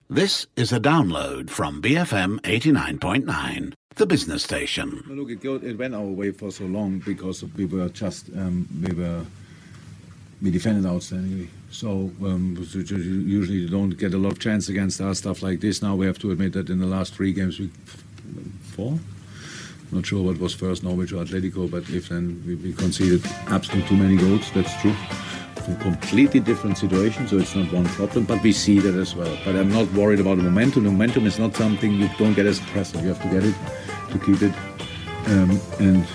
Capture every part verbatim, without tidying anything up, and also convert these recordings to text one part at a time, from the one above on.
This is a download from B F M eighty-nine point nine, the business station. Look, it, go, it went our way for so long because we were just, um, we were, we defended outstandingly. So um, usually you don't get a lot of chance against us, stuff like this. Now we have to admit that in the last three games, we four? Not sure what was first, Norwich or Atletico, but if then we, we conceded absolutely too many goals, that's true. From completely different situations, so it's not one problem, but we see that as well. But I'm not worried about the momentum. The momentum is not something you don't get as a presser. You have to get it to keep it um, and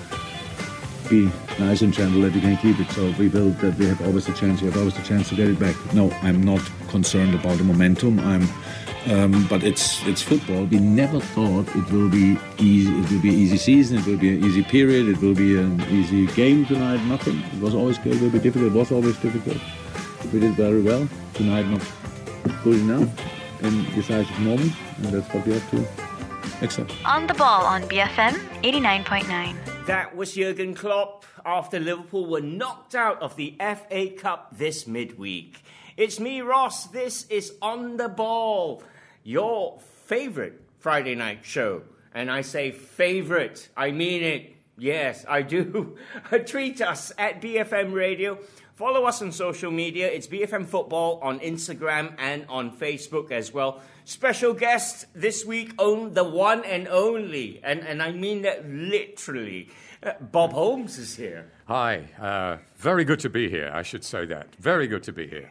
be nice and gentle that you can keep it. So we will that we have always a chance. We have always a chance to get it back. No, I'm not concerned about the momentum. I'm, um, but it's it's football. We never thought it will be easy. It will be an easy season. It will be an easy period. It will be an easy game tonight. Nothing. It was always good. It will be difficult. It was always difficult. We did very well tonight. Not good enough in decisive moments, and that's what we have to accept. On the ball on B F M eighty-nine point nine. That was Jurgen Klopp after Liverpool were knocked out of the F A Cup this midweek. It's me, Ross. This is On the Ball, your favourite Friday night show. And I say favourite, I mean it. Yes, I do. Tweet us at B F M Radio. Follow us on social media. It's B F M Football on Instagram and on Facebook as well. Special guest this week, on the one and only, and, and I mean that literally, uh, Bob Holmes is here. Hi, uh, very good to be here. I should say that. Very good to be here.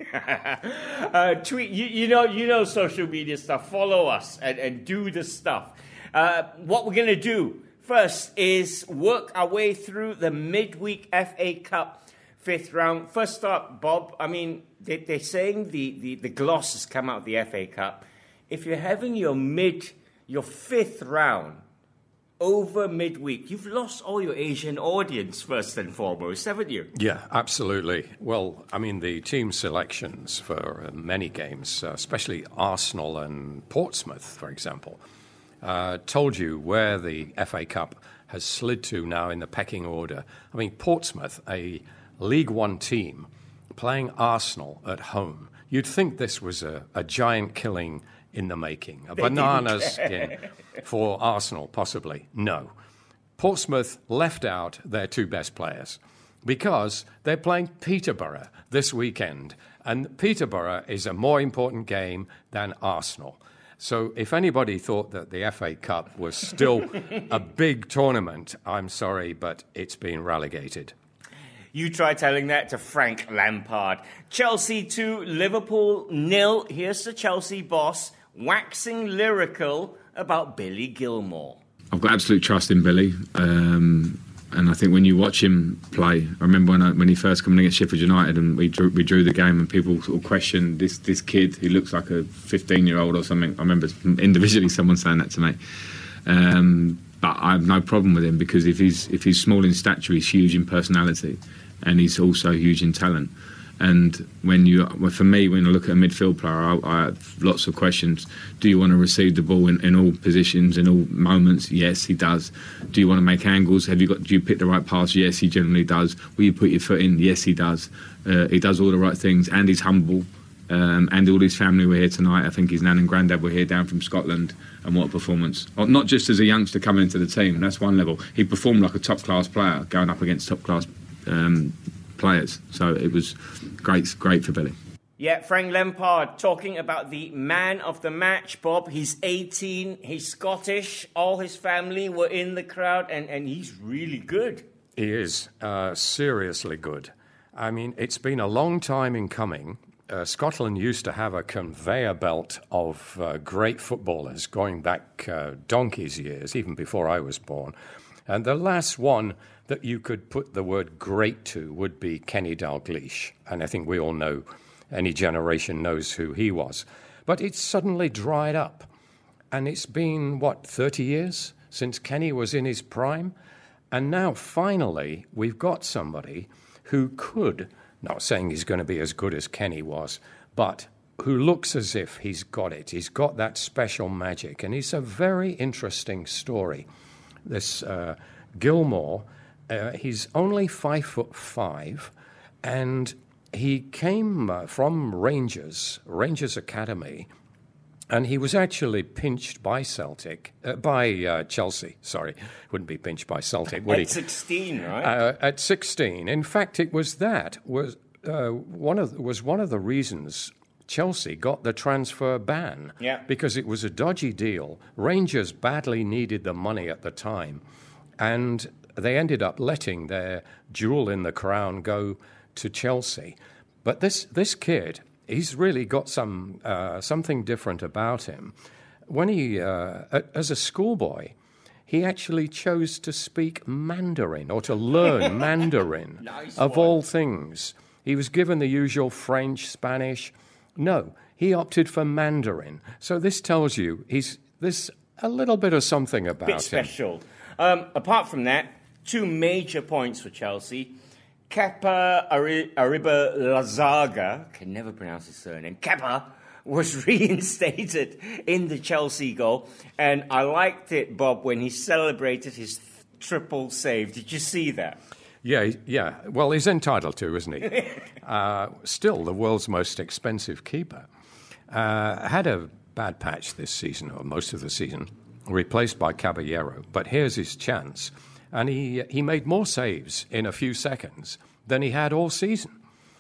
uh, tweet, you, you know, you know, social media stuff. Follow us and, and do the stuff. Uh, what we're going to do first is work our way through the midweek F A Cup fifth round. First up, Bob, I mean, they, they're saying the, the, the gloss has come out of the F A Cup. If you're having your mid, your fifth round over midweek, you've lost all your Asian audience first and foremost, haven't you? Yeah, absolutely. Well, I mean, the team selections for uh, many games, uh, especially Arsenal and Portsmouth, for example, uh, told you where the F A Cup has slid to now in the pecking order. I mean, Portsmouth, a League One team, playing Arsenal at home. You'd think this was a, a giant killing in the making, a banana skin for Arsenal, possibly. No. Portsmouth left out their two best players because they're playing Peterborough this weekend, and Peterborough is a more important game than Arsenal. So if anybody thought that the F A Cup was still a big tournament, I'm sorry, but it's been relegated. You try telling that to Frank Lampard. Chelsea two, Liverpool nil. Here's the Chelsea boss waxing lyrical about Billy Gilmour. I've got absolute trust in Billy, um, and I think when you watch him play, I remember when I, when he first came in against Sheffield United and we drew, we drew the game and people sort of questioned this this kid who looks like a fifteen-year-old or something. I remember individually someone saying that to me. Um, but I have no problem with him because if he's if he's small in stature, he's huge in personality, and he's also huge in talent. And when you, well, for me, when I look at a midfield player, I, I have lots of questions. Do you want to receive the ball in, in all positions, in all moments? Yes, he does. Do you want to make angles? Have you got? Do you pick the right pass? Yes, he generally does. Will you put your foot in? Yes, he does. Uh, he does all the right things, and he's humble. Um, and all his family were here tonight. I think his nan and granddad were here down from Scotland, and what a performance. Not just as a youngster coming into the team, that's one level. He performed like a top-class player going up against top-class um, players. So it was great, great for Billy. Yeah, Frank Lampard talking about the man of the match, Bob. He's eighteen, he's Scottish, all his family were in the crowd, and, and he's really good. He is uh, seriously good. I mean, it's been a long time in coming. Uh, Scotland used to have a conveyor belt of uh, great footballers going back uh, donkey's years, even before I was born. And the last one that you could put the word great to would be Kenny Dalglish. And I think we all know, any generation knows who he was. But it's suddenly dried up. And it's been, what, thirty years since Kenny was in his prime? And now, finally, we've got somebody who could, not saying he's going to be as good as Kenny was, but who looks as if he's got it. He's got that special magic. And it's a very interesting story. This uh, Gilmour, uh, he's only five foot five, and he came uh, from Rangers, Rangers Academy, And he was actually pinched by Celtic, uh, by uh, Chelsea. Sorry, wouldn't be pinched by Celtic, would he? At sixteen, right? Uh, at sixteen. In fact, it was that was uh, one of was one of the reasons Chelsea got the transfer ban. Yeah. Because it was a dodgy deal. Rangers badly needed the money at the time, and they ended up letting their jewel in the crown go to Chelsea. But this this kid, he's really got some uh, something different about him. When he, uh, as a schoolboy, he actually chose to speak Mandarin or to learn Mandarin, Nice of one. all things. He was given the usual French, Spanish. No, he opted for Mandarin. So this tells you he's there's a little bit of something about Bit him. special. Um, apart from that, two major points for Chelsea. Kepa Arri- Arrizabalaga, can never pronounce his surname, Kepa, was reinstated in the Chelsea goal. And I liked it, Bob, when he celebrated his th- triple save. Did you see that? Yeah, he- yeah. Well, he's entitled to, isn't he? uh, still, the world's most expensive keeper. Uh, had a bad patch this season, or most of the season, replaced by Caballero. But here's his chance. And he he made more saves in a few seconds than he had all season.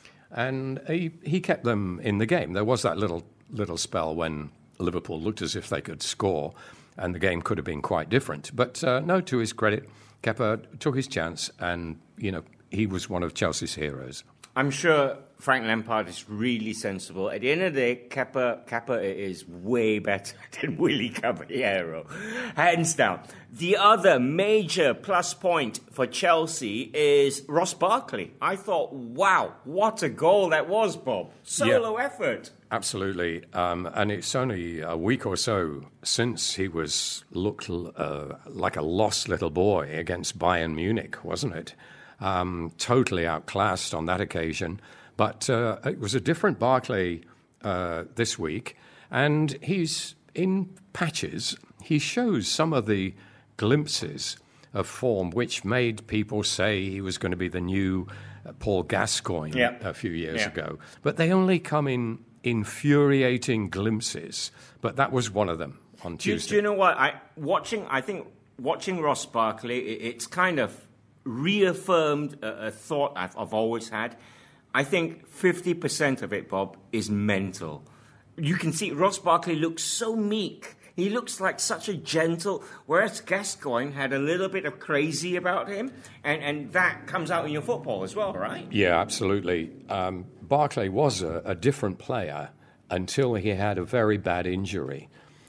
And he, he kept them in the game. There was that little little spell when Liverpool looked as if they could score, and the game could have been quite different. But uh, no, to his credit, Kepa took his chance, and you know he was one of Chelsea's heroes. I'm sure Frank Lampard is really sensible. At the end of the day, Kepa, Kepa is way better than Willy Caballero. Hands down. The other major plus point for Chelsea is Ross Barkley. I thought, wow, what a goal that was, Bob. Solo Yeah. effort. Absolutely, um, and it's only a week or so since he was looked uh, like a lost little boy against Bayern Munich, wasn't it? Um, totally outclassed on that occasion, but uh, it was a different Barkley uh, this week, and he's in patches. He shows some of the glimpses of form which made people say he was going to be the new uh, Paul Gascoigne Yeah. a few years Yeah. ago, but they only come in infuriating glimpses. But that was one of them on Do, Tuesday. do you know what? I watching. I think watching Ross Barkley, it, it's kind of reaffirmed a, a thought I've, I've always had. I think fifty percent of it, Bob, is mental. You can see Ross Barkley looks so meek. He looks like such a gentle, whereas Gascoigne had a little bit of crazy about him, and, and that comes out in your football as well, right? Yeah, absolutely. Um, Barkley was a, a different player until he had a very bad injury.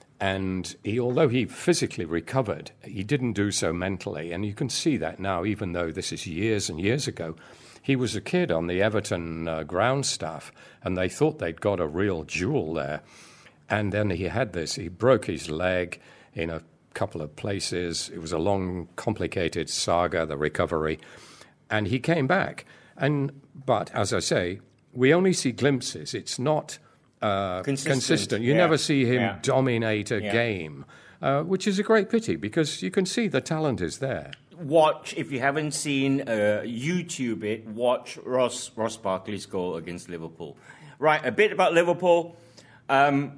And he, although he physically recovered, he didn't do so mentally. And you can see that now, even though this is years and years ago. He was a kid on the Everton uh, ground staff, and they thought they'd got a real jewel there. And then he had this. He broke his leg in a couple of places. It was a long, complicated saga, the recovery. And he came back. And but, as I say, we only see glimpses. It's not uh, Consistent. consistent. You Yeah. never see him Yeah. dominate a Yeah. game, uh, which is a great pity because you can see the talent is there. Watch, if you haven't seen uh, YouTube it, watch Ross, Ross Barkley's goal against Liverpool. Right, a bit about Liverpool. Um,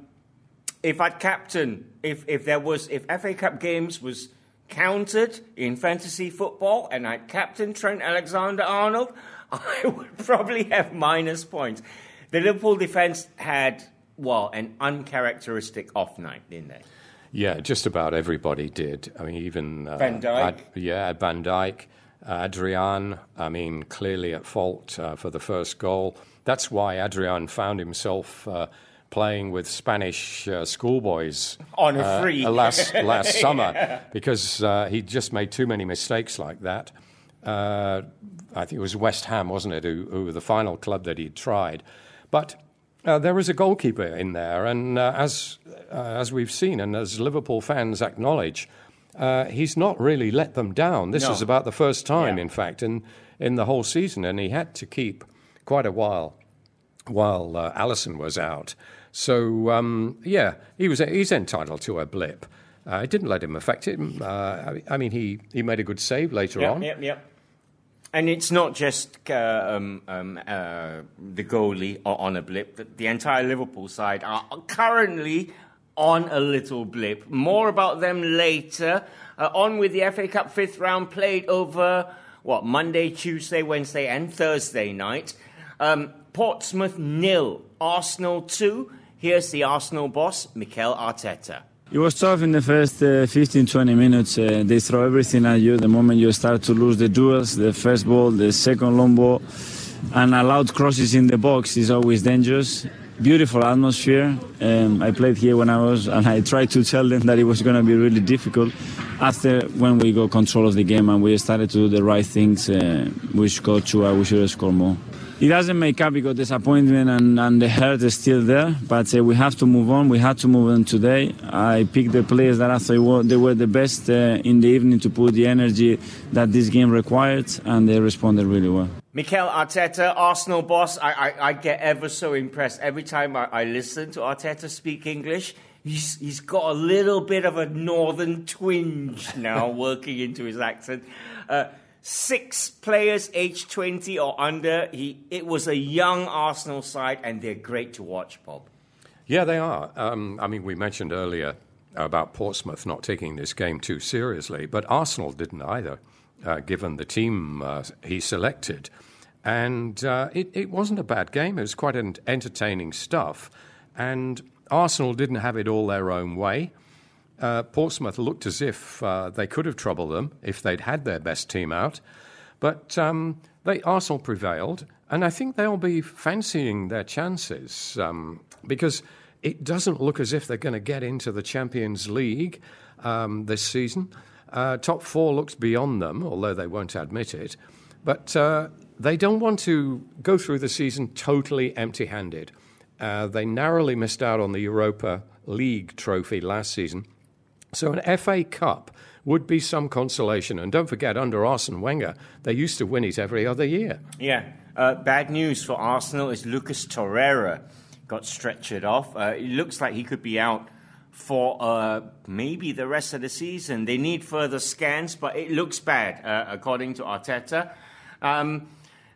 if I'd captain, if, if there was, if F A Cup games was counted in fantasy football and I'd captain Trent Alexander-Arnold, I would probably have minus points. The Liverpool defence had, well, an uncharacteristic off night, didn't they? Yeah, just about everybody did. I mean, even uh, Van Dijk. Ad, yeah, Van Dijk, Adrian. I mean, clearly at fault uh, for the first goal. That's why Adrian found himself uh, playing with Spanish uh, schoolboys On a uh, free. uh, last last summer because uh, he just made too many mistakes like that. Uh, I think it was West Ham, wasn't it, who, who were the final club that he'd tried, but. Uh, there is a goalkeeper in there, and uh, as uh, as we've seen, and as Liverpool fans acknowledge, uh, he's not really let them down. This No. is about the first time, Yeah. in fact, in in the whole season, and he had to keep quite a while while uh, Alisson was out. So um, yeah, he was he's entitled to a blip. Uh, it didn't let him affect him. Uh, I, I mean, he, he made a good save later Yep, on. yep, yep. And it's not just uh, um, um, uh, the goalie on a blip. The, the entire Liverpool side are currently on a little blip. More about them later. Uh, on with the F A Cup fifth round played over, what, Monday, Tuesday, Wednesday and Thursday night. Um, Portsmouth nil, Arsenal two. Here's the Arsenal boss, Mikel Arteta. It was tough in the first uh, fifteen to twenty minutes. Uh, they throw everything at you. The moment you start to lose the duels, the first ball, the second long ball, and allowed crosses in the box is always dangerous. Beautiful atmosphere. Um, I played here when I was, and I tried to tell them that it was going to be really difficult. After, when we got control of the game and we started to do the right things, uh, we scored two, we should have scored more. It doesn't make up because disappointment and, and the hurt is still there, but uh, we have to move on. We had to move on today. I picked the players that I thought they were the best uh, in the evening to put the energy that this game required, and they responded really well. Mikel Arteta, Arsenal boss, I, I, I get ever so impressed. Every time I, I listen to Arteta speak English, he's, he's got a little bit of a northern twinge now working into his accent. Uh, Six players aged twenty or under. He, it was a young Arsenal side, and they're great to watch, Bob. Yeah, they are. Um, I mean, we mentioned earlier about Portsmouth not taking this game too seriously, but Arsenal didn't either, uh, given the team uh, he selected. And uh, it, it wasn't a bad game. It was quite an entertaining stuff. And Arsenal didn't have it all their own way. Uh, Portsmouth looked as if uh, they could have troubled them if they'd had their best team out. But um, they, Arsenal prevailed, and I think they'll be fancying their chances um, because it doesn't look as if they're going to get into the Champions League um, this season. Uh, top four looks beyond them, although they won't admit it. But uh, they don't want to go through the season totally empty-handed. Uh, they narrowly missed out on the Europa League trophy last season. So an F A Cup would be some consolation. And don't forget, under Arsene Wenger, they used to win it every other year. Yeah. Uh, bad news for Arsenal is Lucas Torreira got stretchered off. Uh, it looks like he could be out for uh, maybe the rest of the season. They need further scans, but it looks bad, uh, according to Arteta. Um,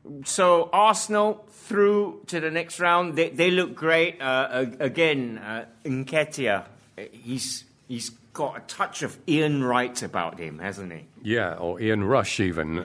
so Arsenal through to the next round. They, they look great. Uh, again, uh, Nketiah, he's... He's got a touch of Ian Wright about him, hasn't he? Yeah, or Ian Rush even. Um,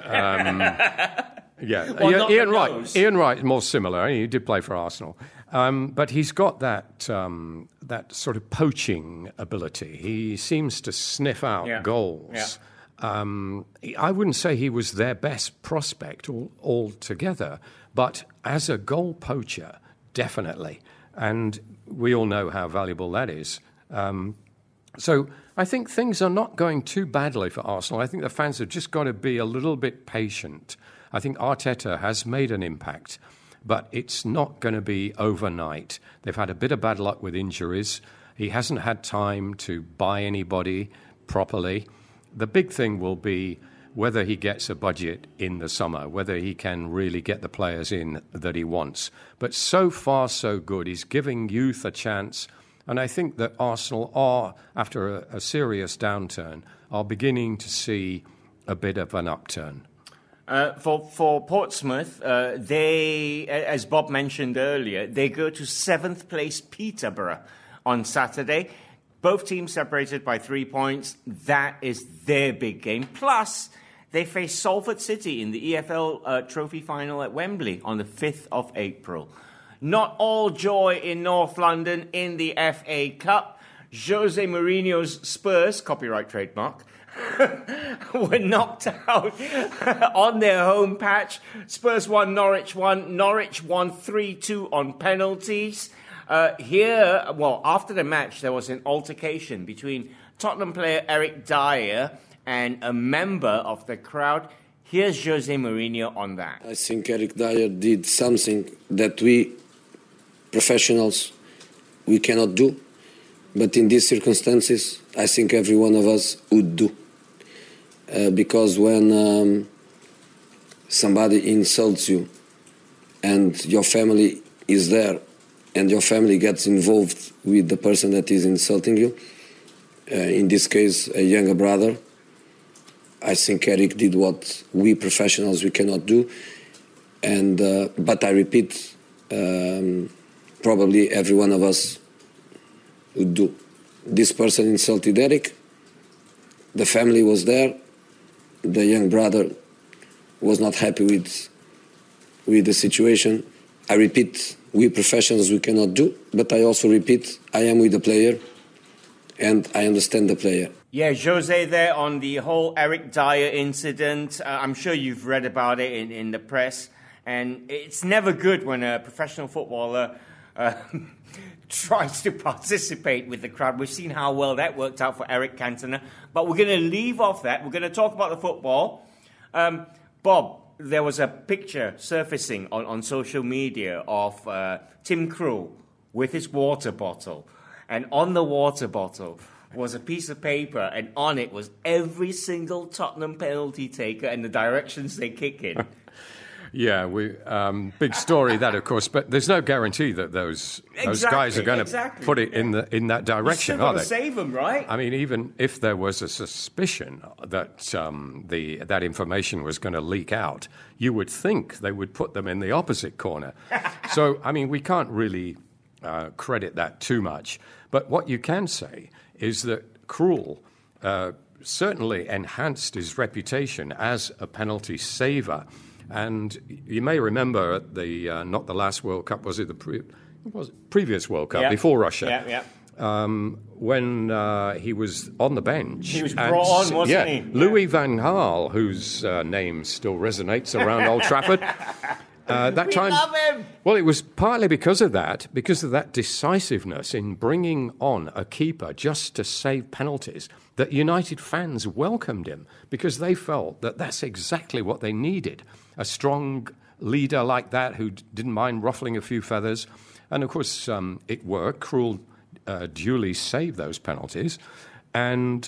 yeah, well, Ian, not Ian the Wright. nose. Ian Wright is more similar. He did play for Arsenal, um, but he's got that um, that sort of poaching ability. He seems to sniff out Yeah. goals. Yeah. Um, I wouldn't say he was their best prospect all, altogether, but as a goal poacher, definitely. And we all know how valuable that is. Um, So I think things are not going too badly for Arsenal. I think the fans have just got to be a little bit patient. I think Arteta has made an impact, but it's not going to be overnight. They've had a bit of bad luck with injuries. He hasn't had time to buy anybody properly. The big thing will be whether he gets a budget in the summer, whether he can really get the players in that he wants. But so far, so good. He's giving youth a chance. And I think that Arsenal are, after a, a serious downturn, are beginning to see a bit of an upturn. Uh, for for Portsmouth, uh, they, as Bob mentioned earlier, they go to seventh place Peterborough on Saturday. Both teams separated by three points. That is their big game. Plus, they face Salford City in the E F L uh, Trophy final at Wembley on the fifth of April. Not all joy in North London in the F A Cup. Jose Mourinho's Spurs, copyright trademark, were knocked out on their home patch. Spurs won, Norwich won. Norwich won three two on penalties. Uh, here, well, after the match, there was an altercation between Tottenham player Eric Dyer and a member of the crowd. Here's Jose Mourinho on that. I think Eric Dyer did something that we professionals, we cannot do. But in these circumstances, I think every one of us would do. Uh, because when um, somebody insults you and your family is there and your family gets involved with the person that is insulting you, uh, in this case, a younger brother, I think Eric did what we professionals, we cannot do. And uh, but I repeat, um, probably every one of us would do. this person insulted Eric. The family was there. The young brother was not happy with, with the situation. I repeat, we professionals, we cannot do, but I also repeat, I am with the player and I understand the player. Yeah, Jose there on the whole Eric Dyer incident. Uh, I'm sure you've read about it in, in the press. And it's never good when a professional footballer uh, tries to participate with the crowd. We've seen how well that worked out for Eric Cantona. But we're going to leave off that. We're going to talk about the football. Um, Bob, there was a picture surfacing on, on social media of uh, Tim Krul with his water bottle. And on the water bottle was a piece of paper, and on it was every single Tottenham penalty taker and the directions they kick in. Yeah, we um, big story that, of course, but there's no guarantee that those exactly, those guys are going to exactly. put it in the in that direction, You're are they? Save them, right? I mean, even if there was a suspicion that um, the that information was going to leak out, you would think they would put them in the opposite corner. So, I mean, we can't really uh, credit that too much. But what you can say is that Krul uh, certainly enhanced his reputation as a penalty saver. And you may remember at the uh, not the last World Cup, was it the pre- was it previous World Cup yeah. before Russia? Yeah, yeah. Um, when uh, he was on the bench. He was brought on, wasn't yeah, he? Louis van Gaal, whose uh, name still resonates around Old Trafford. Uh, that we time, love him. Well, it was partly because of that, because of that decisiveness in bringing on a keeper just to save penalties, that United fans welcomed him because they felt that that's exactly what they needed. A strong leader like that who didn't mind ruffling a few feathers. And, of course, um, it worked. Krul uh, duly saved those penalties. And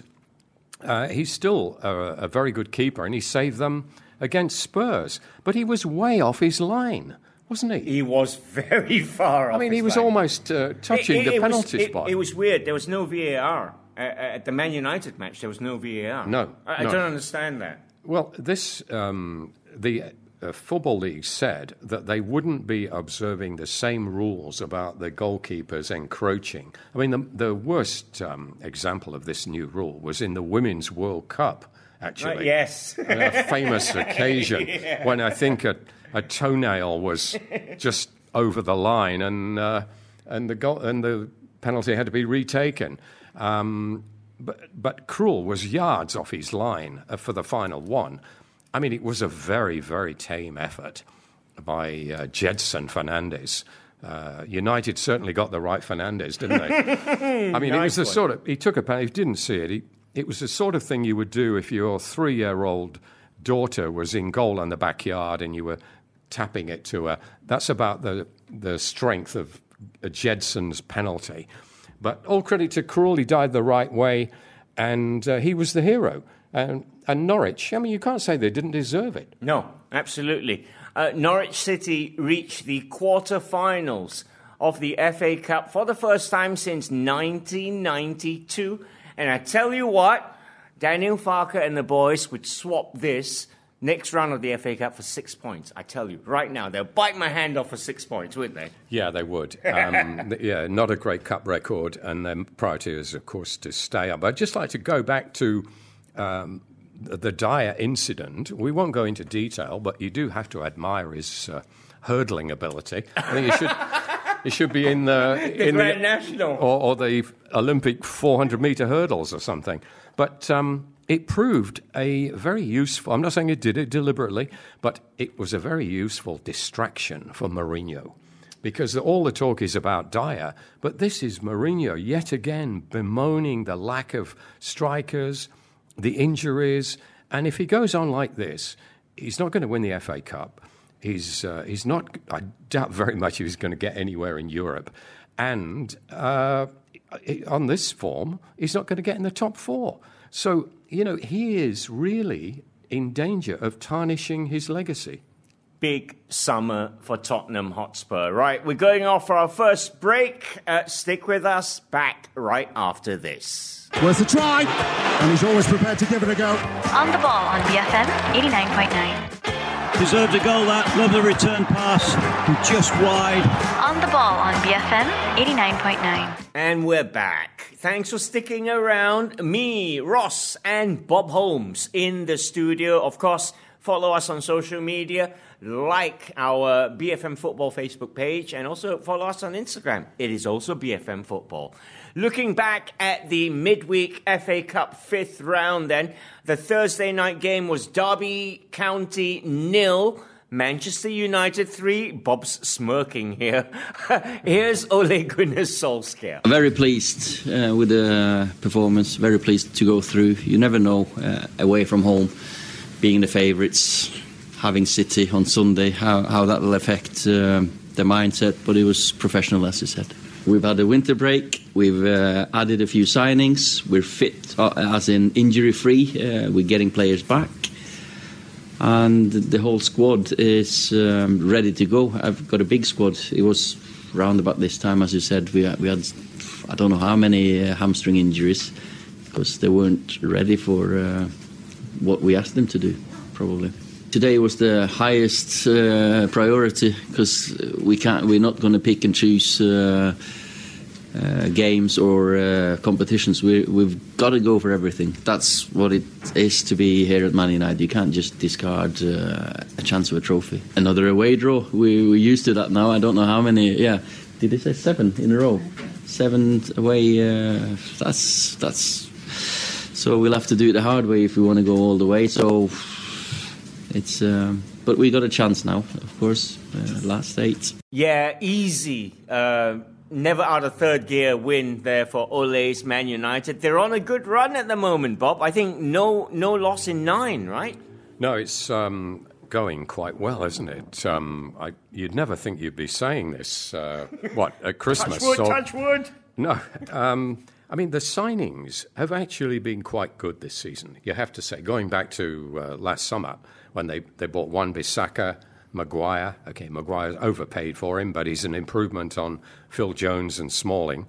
uh, he's still a, a very good keeper, and he saved them against Spurs. But he was way off his line, wasn't he? He was very far off I mean, his he was line. almost uh, touching It- it- the it penalty was, spot. It, it was weird. There was no V A R. Uh, at the Man United match, there was no V A R. No, I, I no. don't understand that. Well, this um, the uh, Football League said that they wouldn't be observing the same rules about the goalkeepers encroaching. I mean, the, the worst um, example of this new rule was in the Women's World Cup, actually. Right, yes. A famous occasion Yeah. when I think a, a toenail was just over the line and uh, and the goal, and the penalty had to be retaken. Um, but, but Krul was yards off his line uh, for the final one. I mean, it was a very, very tame effort by uh, Jedson Fernandez. Uh, United certainly got the right Fernandez, didn't they? I mean, it was Nice the one. sort of... He took a penalty. He didn't see it. He, it was the sort of thing you would do if your three-year-old daughter was in goal in the backyard and you were tapping it to her. That's about the, the strength of Jedson's penalty. But all credit to Krul. He died the right way, and uh, he was the hero. And, and Norwich, I mean, you can't say they didn't deserve it. No, absolutely. Uh, Norwich City reached the quarter-finals of the F A Cup for the first time since nineteen ninety-two. And I tell you what, Daniel Farke and the boys would swap this next round of the F A Cup for six points. I tell you, right now, they'll bite my hand off for six points, wouldn't they? Yeah, they would. Um, th- yeah, not a great cup record, and their priority is, of course, to stay up. I'd just like to go back to um, the, the Dyer incident. We won't go into detail, but you do have to admire his uh, hurdling ability. I think he should. It should be in the, The in Grand National. or, or the Olympic four hundred meter hurdles or something. But um, it proved a very useful. I'm not saying it did it deliberately, but it was a very useful distraction for Mourinho, because all the talk is about Dyer, but this is Mourinho yet again bemoaning the lack of strikers, the injuries, and if he goes on like this, he's not going to win the F A Cup. He's uh, he's not. I doubt very much he's going to get anywhere in Europe, and uh, on this form, he's not going to get in the top four. So you know he is really in danger of tarnishing his legacy. Big summer for Tottenham Hotspur. Right, we're going off for our first break. Uh, stick with us. Back right after this. Worth a try, and he's always prepared to give it a go. On the ball on B F M eighty-nine point nine. Deserved a goal that. Love the return pass. Just wide. On the Ball on B F M eighty-nine point nine. And we're back. Thanks for sticking around. Me, Ross, and Bob Holmes in the studio. Of course, follow us on social media. Like our B F M Football Facebook page. And also follow us on Instagram. It is also B F M Football. Looking back at the midweek F A Cup fifth round then, the Thursday night game was Derby County nil, Manchester United three. Bob's smirking here. Here's Ole Gunnar Solskjaer. Very pleased uh, with the performance, very pleased to go through. You never know, uh, away from home, being the favourites, having City on Sunday, how, how that will affect uh, the mindset, but it was professional, as you said. We've had a winter break, we've uh, added a few signings, we're fit, uh, as in injury-free, uh, we're getting players back, and the whole squad is um, ready to go. I've got a big squad. It was round about this time, as you said, we, we had, I don't know how many uh, hamstring injuries, because they weren't ready for uh, what we asked them to do, probably. Today was the highest uh, priority, because we can't. We're not going to pick and choose uh, uh, games or uh, competitions. We, we've got to go for everything. That's what it is to be here at Man United. You can't just discard uh, a chance of a trophy. Another away draw. We, we're used to that now. I don't know how many. Yeah, did they say seven in a row? Seven away. Uh, that's that's. So we'll have to do it the hard way if we want to go all the way. So. It's, um, but we got a chance now, of course, uh, last eight. Yeah, easy. Uh, never out of third gear win there for Ole's Man United. They're on a good run at the moment, Bob. I think no no loss in nine, right? No, it's um, going quite well, isn't it? Um, I, you'd never think you'd be saying this, uh, what, at Christmas? Touch wood, or, touch wood. No, um, I mean, the signings have actually been quite good this season, you have to say. Going back to uh, last summer, when they, they bought Wan-Bissaka, Maguire. Okay, Maguire's overpaid for him, but he's an improvement on Phil Jones and Smalling.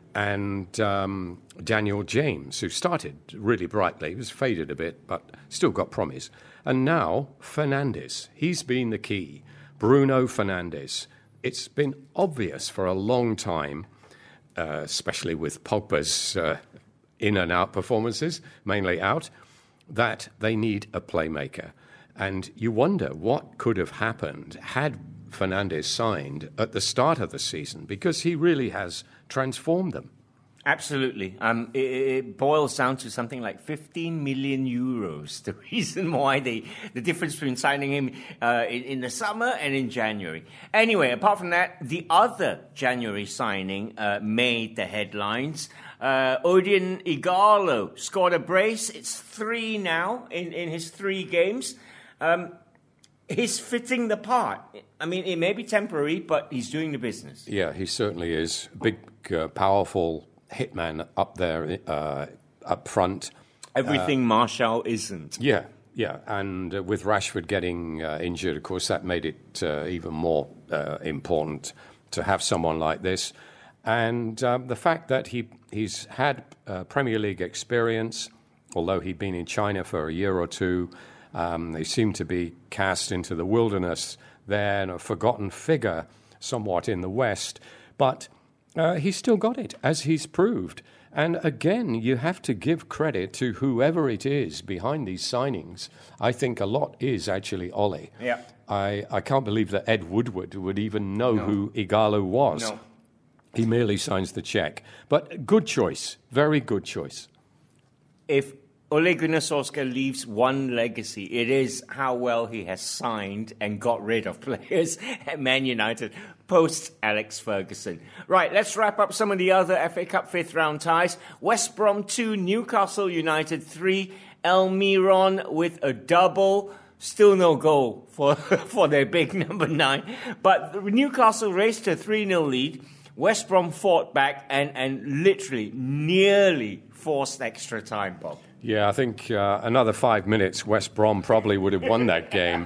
And um, Daniel James, who started really brightly, he was faded a bit, but still got promise. And now, Fernandes. He's been the key. Bruno Fernandes. It's been obvious for a long time, uh, especially with Pogba's uh, in and out performances, mainly out, that they need a playmaker. And you wonder what could have happened had Fernandes signed at the start of the season, because he really has transformed them. Absolutely. Um, it, it boils down to something like fifteen million euros. The reason why they, the difference between signing him uh, in, in the summer and in January. Anyway, apart from that, the other January signing uh, made the headlines. Uh, Odion Ighalo scored a brace. It's three now in, in his three games. Um, he's fitting the part. I mean, it may be temporary, but he's doing the business. Yeah, he certainly is. Big, uh, powerful hitman up there, uh, up front. Everything uh, Martial isn't. Yeah, yeah. And uh, with Rashford getting uh, injured, of course, that made it uh, even more uh, important to have someone like this. And um, the fact that he he's had uh, Premier League experience, although he'd been in China for a year or two. Um, they seem to be cast into the wilderness there, and a forgotten figure somewhat in the West. But uh, he's still got it, as he's proved. And again, you have to give credit to whoever it is behind these signings. I think a lot is actually Ole. Yeah. I, I can't believe that Ed Woodward would even know no. who Ighalo was. No. He merely signs the check. But good choice, very good choice. If Ole Gunnar Solskjaer leaves one legacy, it is how well he has signed and got rid of players at Man United post Alex Ferguson. Right, let's wrap up some of the other F A Cup fifth round ties. West Brom two, Newcastle United three. Almiron with a double. Still no goal for, for their big number nine. But Newcastle raced to a three nil lead. West Brom fought back and, and literally nearly forced extra time, Bob. Yeah, I think uh, another five minutes, West Brom probably would have won that game.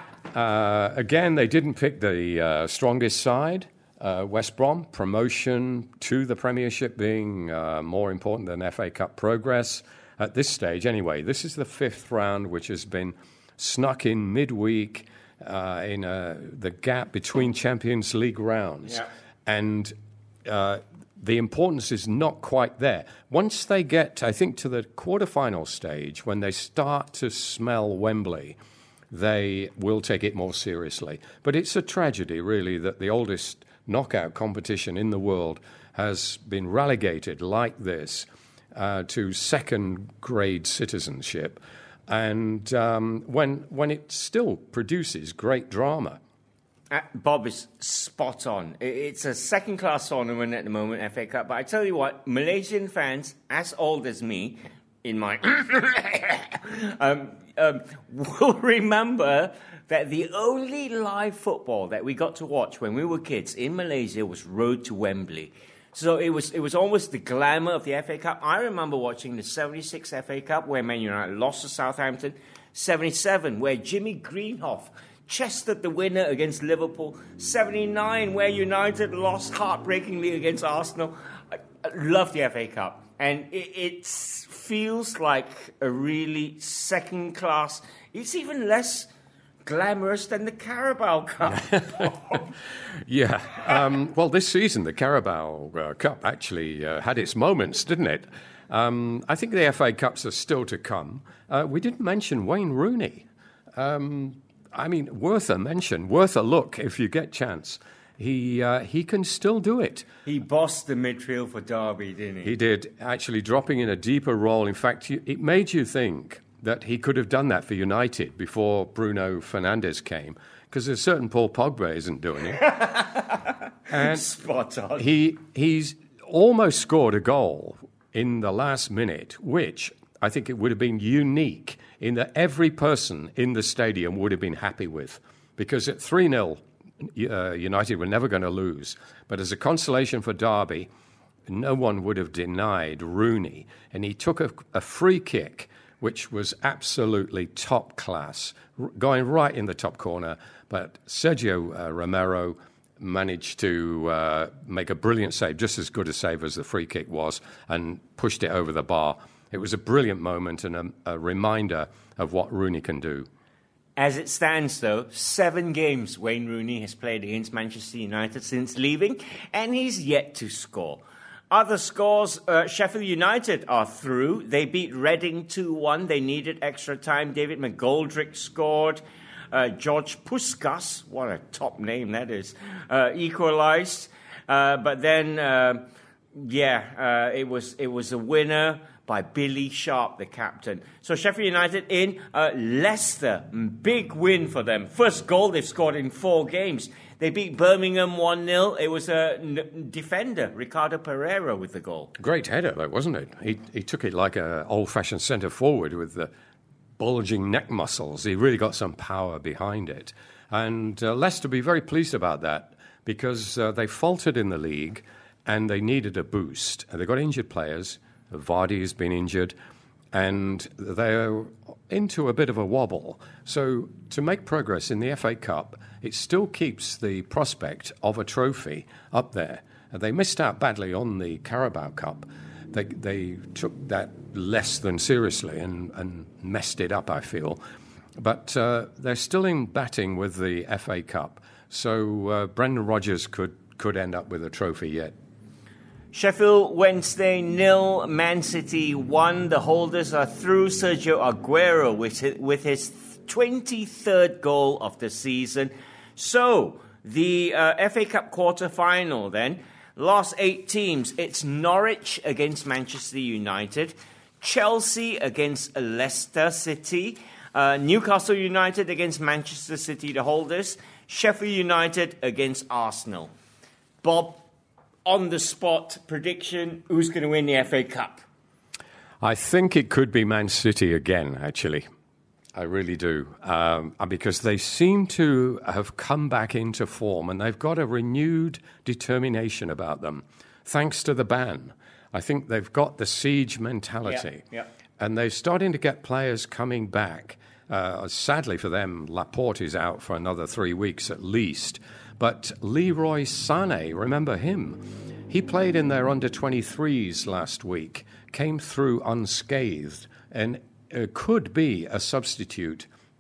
Uh, again, they didn't pick the uh, strongest side. Uh, West Brom, promotion to the Premiership being uh, more important than F A Cup progress at this stage. Anyway, this is the fifth round, which has been snuck in midweek. uh, in uh, the gap between Champions League rounds. Yeah. And uh, the importance is not quite there. Once they get, I think, to the quarterfinal stage, when they start to smell Wembley, they will take it more seriously. But it's a tragedy, really, that the oldest knockout competition in the world has been relegated like this uh, to second-grade citizenship, and um, when when it still produces great drama. Uh, Bob is spot on. It's a second-class tournament at the moment, F A Cup. But I tell you what, Malaysian fans as old as me, in my um, um, will remember that the only live football that we got to watch when we were kids in Malaysia was Road to Wembley. So it was it was almost the glamour of the F A Cup. I remember watching the seventy-six F A Cup where Man United lost to Southampton, seventy-seven where Jimmy Greenhoff chested the winner against Liverpool, seventy-nine where United lost heartbreakingly against Arsenal. I, I love the F A Cup, and it, it feels like a really second-class. It's even less glamorous than the Carabao Cup. Yeah. Um, well, this season, the Carabao uh, Cup actually uh, had its moments, didn't it? Um, I think the F A Cups are still to come. Uh, we didn't mention Wayne Rooney. Um, I mean, worth a mention, worth a look if you get chance. He uh, he can still do it. He bossed the midfield for Derby, didn't he? He did, actually dropping in a deeper role. In fact, it made you think that he could have done that for United before Bruno Fernandes came, because there's certain Paul Pogba isn't doing it. And spot on. He he's almost scored a goal in the last minute, which I think it would have been unique in that every person in the stadium would have been happy with, because at three nil, uh, United were never going to lose. But as a consolation for Derby, no one would have denied Rooney, and he took a, a free kick which was absolutely top class, going right in the top corner. But Sergio uh, Romero managed to uh, make a brilliant save, just as good a save as the free kick was, and pushed it over the bar. It was a brilliant moment and a, a reminder of what Rooney can do. As it stands, though, seven games Wayne Rooney has played against Manchester United since leaving, and he's yet to score. Other scores, uh, Sheffield United are through. They beat Reading two one. They needed extra time. David McGoldrick scored. Uh, George Puskas, what a top name that is, uh, equalised. Uh, but then, uh, yeah, uh, it was it was a winner by Billy Sharp, the captain. So Sheffield United in. Uh, Leicester, big win for them. First goal they've scored in four games. They beat Birmingham one nil. It was a n- defender, Ricardo Pereira, with the goal. Great header, though, wasn't it? He he took it like an old-fashioned centre-forward with the bulging neck muscles. He really got some power behind it. And uh, Leicester be very pleased about that, because uh, they faltered in the league and they needed a boost. And they got injured players. Vardy has been injured, and they're into a bit of a wobble. So to make progress in the F A Cup, it still keeps the prospect of a trophy up there. They missed out badly on the Carabao Cup. They they took that less than seriously and, and messed it up, I feel. But uh, they're still in batting with the F A Cup. So uh, Brendan Rodgers could, could end up with a trophy yet. Sheffield Wednesday nil, Man City one. The holders are through. Sergio Aguero with his, with his twenty-third goal of the season. So the uh, F A Cup quarter-final then. Last eight teams. It's Norwich against Manchester United, Chelsea against Leicester City, uh, Newcastle United against Manchester City, the holders, Sheffield United against Arsenal. Bob, on the spot prediction, who's going to win the F A Cup? I think it could be Man City again, actually. I really do. Um, because they seem to have come back into form, and they've got a renewed determination about them, thanks to the ban. I think they've got the siege mentality. Yeah, yeah. And they're starting to get players coming back. Uh, sadly for them, Laporte is out for another three weeks at least. But Leroy Sané, remember him? He played in their under twenty-threes last week, came through unscathed, and uh, could be a substitute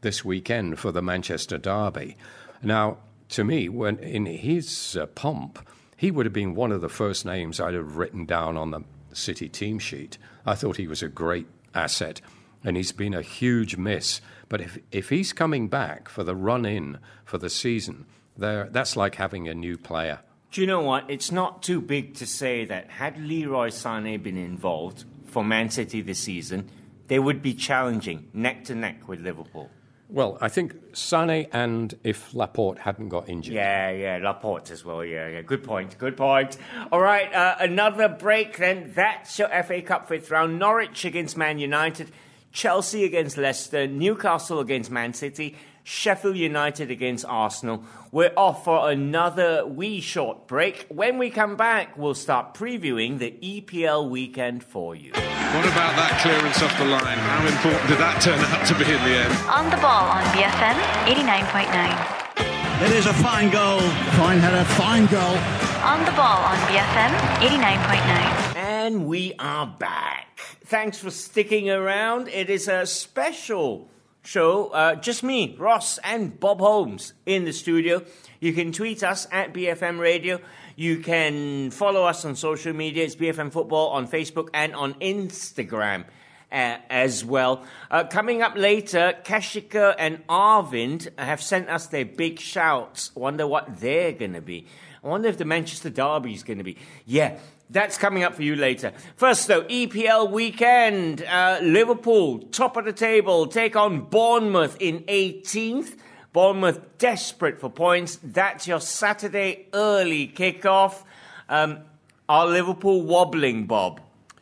this weekend for the Manchester Derby. Now, to me, when in his uh, pomp, he would have been one of the first names I'd have written down on the City team sheet. I thought he was a great asset, and he's been a huge miss. But if if he's coming back for the run-in for the season, there that's like having a new player. Do you know what? It's not too big to say that had Leroy Sané been involved for Man City this season, they would be challenging neck to neck with Liverpool. Well, I think Sané and if Laporte hadn't got injured. Yeah, yeah, Laporte as well. Yeah, yeah. Good point. Good point. All right, uh, another break then. That's your F A Cup fifth round. Norwich against Man United, Chelsea against Leicester, Newcastle against Man City, Sheffield United against Arsenal. We're off for another wee short break. When we come back, we'll start previewing the E P L weekend for you. What about that clearance off the line? How important did that turn out to be in the end? On the Ball on B F M eighty-nine point nine. It is a fine goal. Fine header, fine goal. On the Ball on B F M eighty-nine point nine. And we are back. Thanks for sticking around. It is a special show. Uh, just me, Ross, and Bob Holmes in the studio. You can tweet us at B F M Radio. You can follow us on social media. It's B F M Football on Facebook and on Instagram uh, as well. Uh, coming up later, Kashika and Arvind have sent us their big shouts. Wonder what they're going to be. I wonder if the Manchester Derby is going to be. Yeah, that's coming up for you later. First, though, E P L weekend. Uh, Liverpool, top of the table, take on Bournemouth in eighteenth. Bournemouth desperate for points. That's your Saturday early kickoff. Um, are Liverpool wobbling, Bob?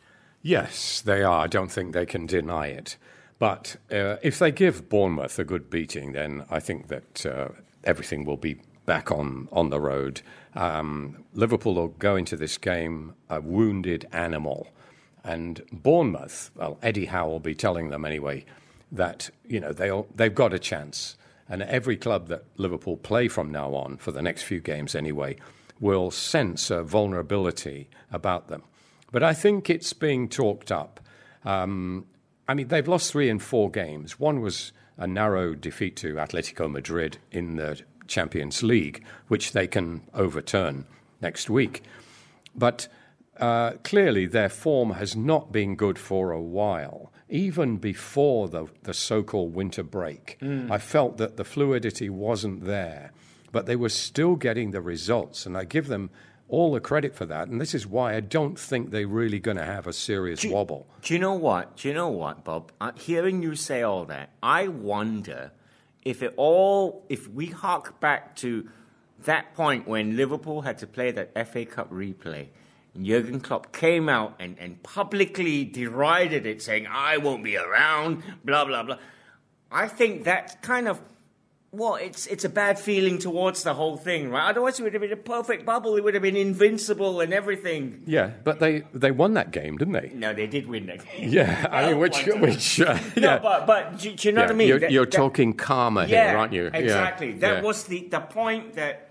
Yes, they are. I don't think they can deny it. But uh, if they give Bournemouth a good beating, then I think that uh, everything will be back on, on the road. Um, Liverpool will go into this game a wounded animal. And Bournemouth, well, Eddie Howe will be telling them anyway that, you know, they'll, they've got a chance. And every club that Liverpool play from now on, for the next few games anyway, will sense a vulnerability about them. But I think it's being talked up. Um, I mean, they've lost three in four games. One was a narrow defeat to Atletico Madrid in the Champions League, which they can overturn next week. But uh, clearly their form has not been good for a while. Even before the, the so-called winter break, mm. I felt that the fluidity wasn't there, but they were still getting the results, and I give them all the credit for that. And this is why I don't think they're really going to have a serious do, wobble. Do you know what? Do you know what, Bob? Uh, hearing you say all that, I wonder if it all, if we hark back to that point when Liverpool had to play that F A Cup replay. Jurgen Klopp came out and, and publicly derided it, saying, I won't be around, blah, blah, blah. I think that kind of, well, it's it's a bad feeling towards the whole thing, right? Otherwise it would have been a perfect bubble. It would have been invincible and everything. Yeah, but they, they won that game, didn't they? No, they did win that game. Yeah, I mean, which... which uh, no, yeah. but, but do, do you know yeah, what I mean? You're, that, you're that, talking karma yeah, here, aren't you? Exactly. Yeah, that yeah. was the, the point that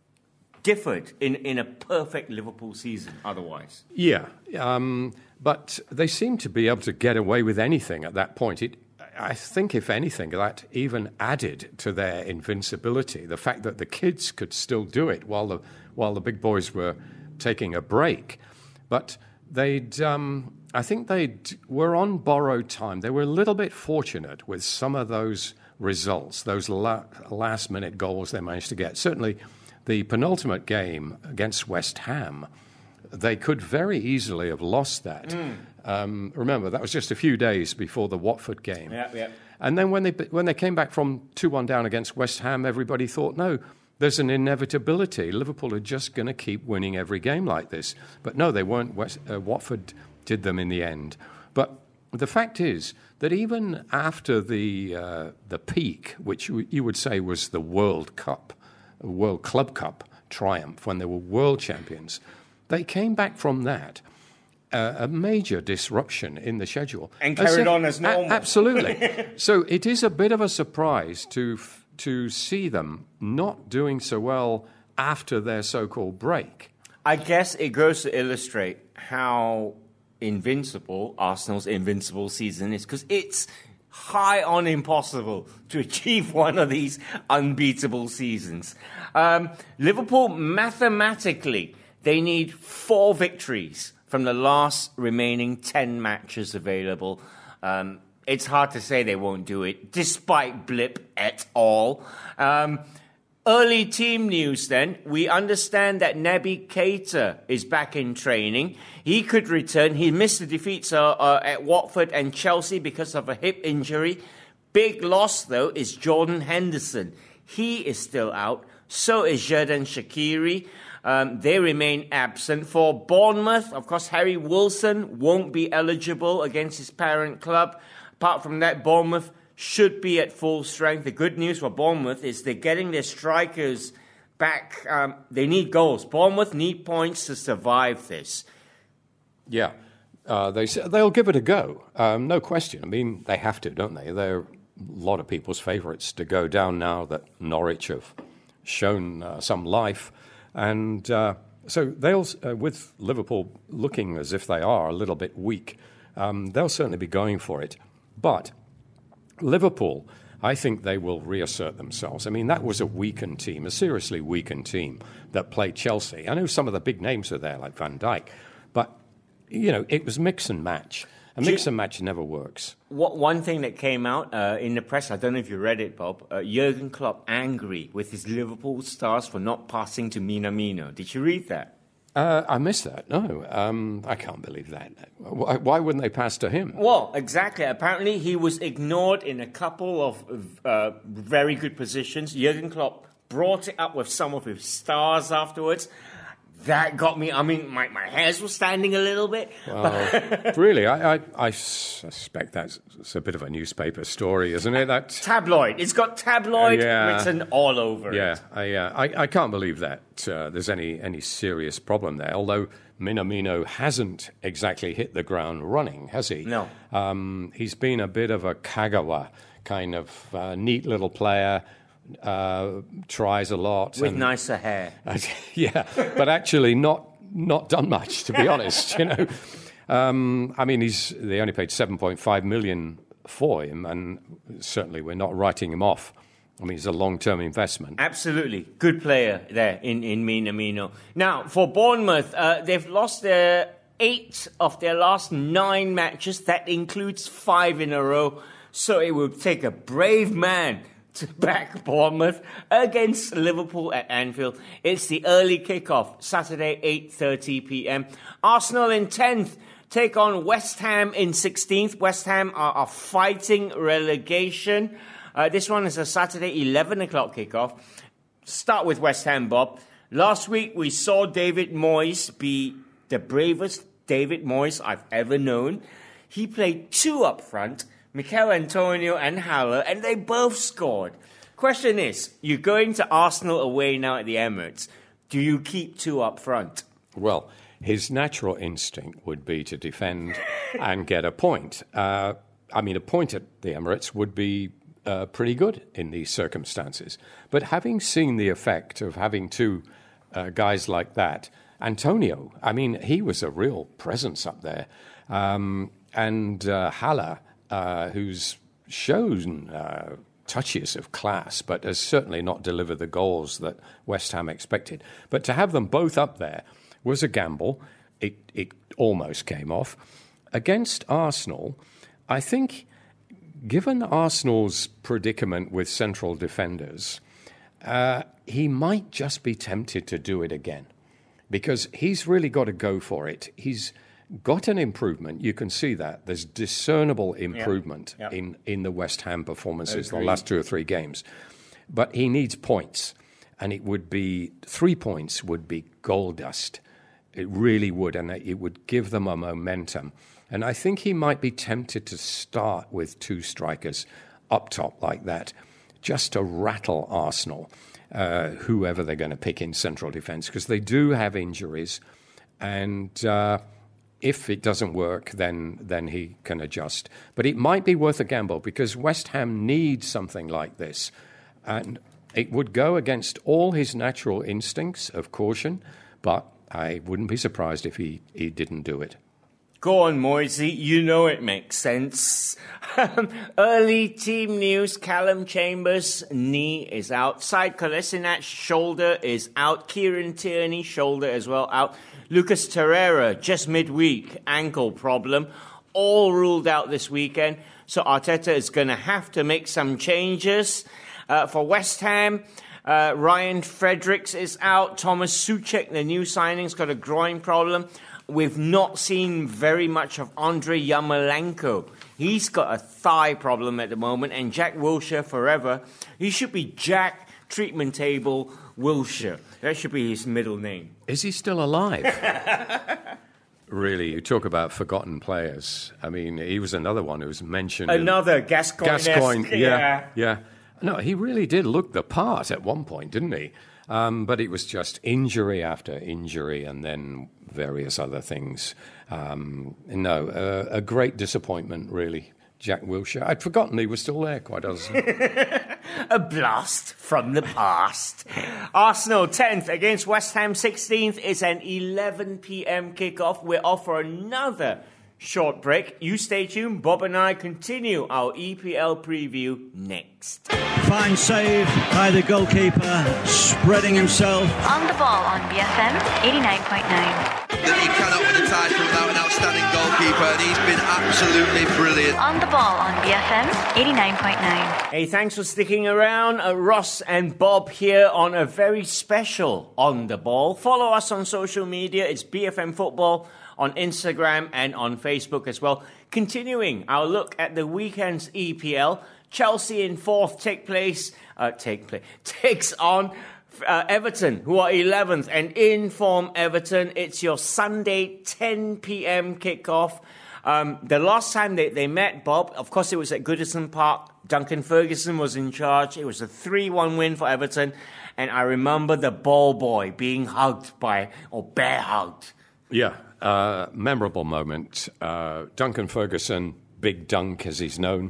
differed in, in a perfect Liverpool season otherwise. Yeah, um, but they seem to be able to get away with anything at that point. It, I think, if anything, that even added to their invincibility, the fact that the kids could still do it while the, while the big boys were taking a break. But they'd, um, I think they were on borrowed time. They were a little bit fortunate with some of those results, those la- last-minute goals they managed to get. Certainly, the penultimate game against West Ham, they could very easily have lost that. Mm. Um, remember, that was just a few days before the Watford game. Yeah, yeah. And then when they when they came back from two one down against West Ham, everybody thought, no, there's an inevitability. Liverpool are just going to keep winning every game like this. But no, they weren't. West, uh, Watford did them in the end. But the fact is that even after the uh, the peak, which you would say was the World Cup, World Club Cup triumph when they were world champions, they came back from that uh, a major disruption in the schedule and carried if, on as normal. A- absolutely. So it is a bit of a surprise to to see them not doing so well after their so-called break. I guess it goes to illustrate how invincible Arsenal's invincible season is, because it's high on impossible to achieve one of these unbeatable seasons. Um, Liverpool, mathematically, they need four victories from the last remaining ten matches available. Um, it's hard to say they won't do it, despite blip et al. Um, early team news then. We understand that Naby Keita is back in training. He could return. He missed the defeats uh, uh, at Watford and Chelsea because of a hip injury. Big loss, though, is Jordan Henderson. He is still out. So is Xherdan Shaqiri. Um, they remain absent. For Bournemouth, of course, Harry Wilson won't be eligible against his parent club. Apart from that, Bournemouth should be at full strength. The good news for Bournemouth is they're getting their strikers back. Um, they need goals. Bournemouth need points to survive this. Yeah, uh, they, they'll give it a go. Um, no question. I mean, they have to, don't they? They're a lot of people's favourites to go down now that Norwich have shown uh, some life. And uh, so they'll, uh, with Liverpool looking as if they are a little bit weak, um, they'll certainly be going for it. But Liverpool, I think they will reassert themselves. I mean, that was a weakened team, a seriously weakened team that played Chelsea. I know some of the big names are there, like Van Dijk, but, you know, it was mix and match. A mix and match never works. What, one thing that came out uh, in the press, I don't know if you read it, Bob, uh, Jurgen Klopp angry with his Liverpool stars for not passing to Minamino. Did you read that? Uh, I missed that. No, um, I can't believe that. Why, why wouldn't they pass to him? Well, exactly. Apparently, he was ignored in a couple of uh, very good positions. Jurgen Klopp brought it up with some of his stars afterwards. That got me, I mean, my, my hairs were standing a little bit. Well, really, I, I, I suspect that's a bit of a newspaper story, isn't it? That tabloid. It's got tabloid uh, yeah. written all over yeah, it. Yeah, I, I, I can't believe that uh, there's any, any serious problem there, although Minamino hasn't exactly hit the ground running, has he? No. Um, he's been a bit of a Kagawa kind of uh, neat little player. Uh, tries a lot with and, nicer hair. Uh, yeah, but actually not not done much, to be honest. You know, um, I mean, he's they only paid seven point five million for him, and certainly we're not writing him off. I mean, he's a long-term investment. Absolutely, good player there in in Minamino. Now for Bournemouth, uh, they've lost their eight of their last nine matches. That includes five in a row. So it will take a brave man to back Bournemouth against Liverpool at Anfield. It's the early kickoff, Saturday, eight thirty p.m. Arsenal in tenth take on West Ham in sixteenth. West Ham are, are fighting relegation. Uh, this one is a Saturday, eleven o'clock kickoff. Start with West Ham, Bob. Last week, we saw David Moyes be the bravest David Moyes I've ever known. He played two up front, Mikel Antonio and Haller, and they both scored. Question is, you're going to Arsenal away now at the Emirates. Do you keep two up front? Well, his natural instinct would be to defend and get a point. Uh, I mean, a point at the Emirates would be uh, pretty good in these circumstances. But having seen the effect of having two uh, guys like that, Antonio, I mean, he was a real presence up there. Um, and uh, Haller, Uh, who's shown uh, touches of class, but has certainly not delivered the goals that West Ham expected. But to have them both up there was a gamble. It, it almost came off. Against Arsenal, I think, given Arsenal's predicament with central defenders, uh, he might just be tempted to do it again, because he's really got to go for it. He's got an improvement. You can see that. There's discernible improvement yeah. Yeah. in, in the West Ham performances the last two or three games. But he needs points. And it would be, three points would be gold dust. It really would. And it would give them a momentum. And I think he might be tempted to start with two strikers up top like that, just to rattle Arsenal, uh, whoever they're going to pick in central defence, because they do have injuries. And Uh, If it doesn't work, then then he can adjust. But it might be worth a gamble, because West Ham needs something like this. And it would go against all his natural instincts of caution, but I wouldn't be surprised if he, he didn't do it. Go on, Moisey. You know it makes sense. Early team news. Callum Chambers, knee is out. Said Kolasinac, shoulder is out. Kieran Tierney, shoulder as well out. Lucas Torreira, just midweek, ankle problem. All ruled out this weekend. So Arteta is going to have to make some changes. Uh, for West Ham, uh, Ryan Fredericks is out. Thomas Souček, the new signing's got a groin problem. We've not seen very much of Andre Yarmolenko. He's got a thigh problem at the moment. And Jack Wilshere forever. He should be Jack Treatment Table Wilshere. That should be his middle name. Is he still alive? Really, you talk about forgotten players. I mean, he was another one who was mentioned. Another Gascoigne. Gascoigne, yeah, yeah. yeah. No, he really did look the part at one point, didn't he? Um, but it was just injury after injury and then various other things. Um, no, uh, a great disappointment, really, Jack Wilshere. I'd forgotten he was still there, quite honestly. A blast from the past. Arsenal tenth against West Ham sixteenth is an eleven p.m. kickoff. We're off for another short break. You stay tuned. Bob and I continue our E P L preview next. Fine save by the goalkeeper, spreading himself. On the ball on B F M eighty-nine point nine. That he cannot win a title without an outstanding goalkeeper, and he's been absolutely brilliant. On the ball on B F M eighty-nine point nine. Hey, thanks for sticking around. Uh, Ross and Bob here on a very special On the Ball. Follow us on social media. It's B F M Football on Instagram and on Facebook as well. Continuing our look at the weekend's E P L, Chelsea in fourth take place, uh, take place, takes on uh, Everton, who are eleventh, and in form Everton. It's your Sunday ten p.m. kickoff. Um, the last time they, they met, Bob, of course it was at Goodison Park. Duncan Ferguson was in charge. It was a three one win for Everton, and I remember the ball boy being hugged by, or bear hugged. Yeah. Uh, memorable moment. Uh, Duncan Ferguson, Big Dunk as he's known,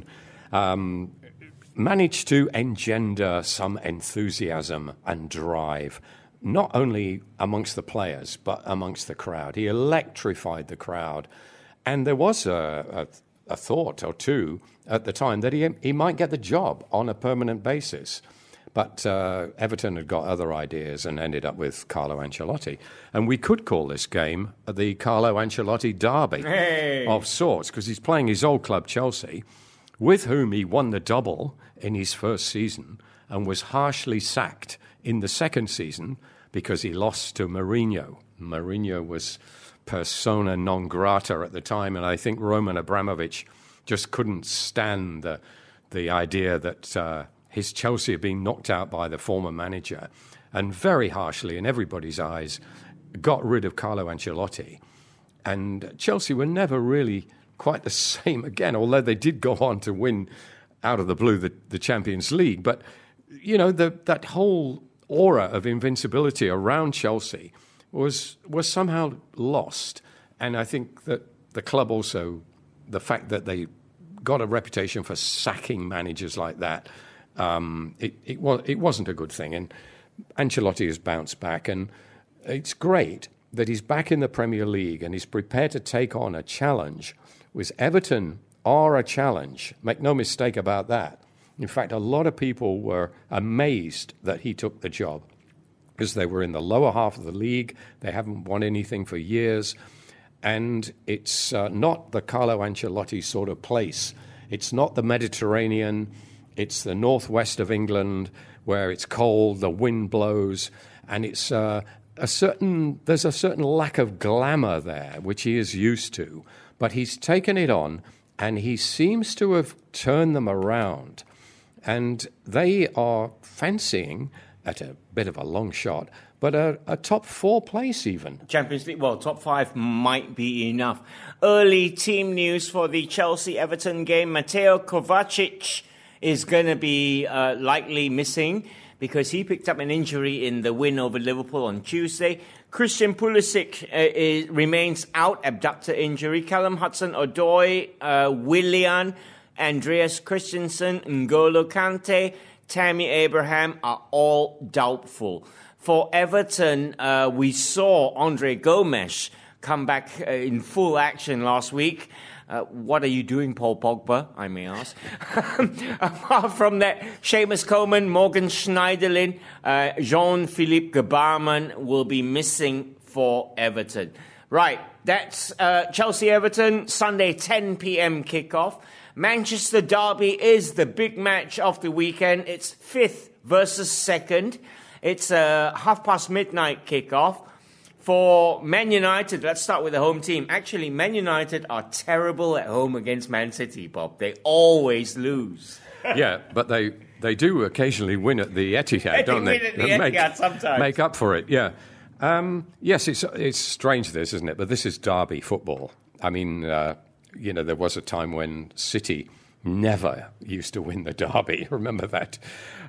um, managed to engender some enthusiasm and drive, not only amongst the players, but amongst the crowd. He electrified the crowd. And there was a, a, a thought or two at the time that he, he might get the job on a permanent basis. But uh, Everton had got other ideas and ended up with Carlo Ancelotti. And we could call this game the Carlo Ancelotti derby hey. of sorts, because he's playing his old club, Chelsea, with whom he won the double in his first season and was harshly sacked in the second season because he lost to Mourinho. Mourinho was persona non grata at the time, and I think Roman Abramovich just couldn't stand the, the idea that... Uh, his Chelsea had been knocked out by the former manager and very harshly, in everybody's eyes, got rid of Carlo Ancelotti. And Chelsea were never really quite the same again, although they did go on to win out of the blue the, the Champions League. But, you know, the, that whole aura of invincibility around Chelsea was was somehow lost. And I think that the club also, the fact that they got a reputation for sacking managers like that, Um, it, it, was, it wasn't a good thing. And Ancelotti has bounced back. And it's great that he's back in the Premier League and he's prepared to take on a challenge. With Everton are a challenge. Make no mistake about that. In fact, a lot of people were amazed that he took the job because they were in the lower half of the league. They haven't won anything for years. And it's uh, not the Carlo Ancelotti sort of place. It's not the Mediterranean. It's the northwest of England where it's cold, the wind blows, and it's uh, a certain there's a certain lack of glamour there, which he is used to. But he's taken it on, and he seems to have turned them around. And they are fancying, at a bit of a long shot, but a, a top four place even. Champions League, well, top five might be enough. Early team news for the Chelsea-Everton game. Mateo Kovacic is going to be uh, likely missing because he picked up an injury in the win over Liverpool on Tuesday. Christian Pulisic uh, is, remains out, abductor injury. Callum Hudson-Odoi, uh, Willian, Andreas Christensen, N'Golo Kante, Tammy Abraham are all doubtful. For Everton, uh, we saw Andre Gomes come back uh, in full action last week. Uh, what are you doing, Paul Pogba, I may ask? Apart from that, Seamus Coleman, Morgan Schneiderlin, uh, Jean-Philippe Gbamin will be missing for Everton. Right, that's uh, Chelsea-Everton, Sunday ten p.m. kickoff. Manchester Derby is the big match of the weekend. It's fifth versus second. It's a half-past midnight kickoff. For Man United, let's start with the home team. Actually, Man United are terrible at home against Man City, Bob. They always lose. Yeah, but they, they do occasionally win at the Etihad, don't they? They win at the make, Etihad sometimes. Make up for it, yeah. Um, yes, it's it's strange, this, isn't it? But this is derby football. I mean, uh, you know, there was a time when City never used to win the derby. Remember that?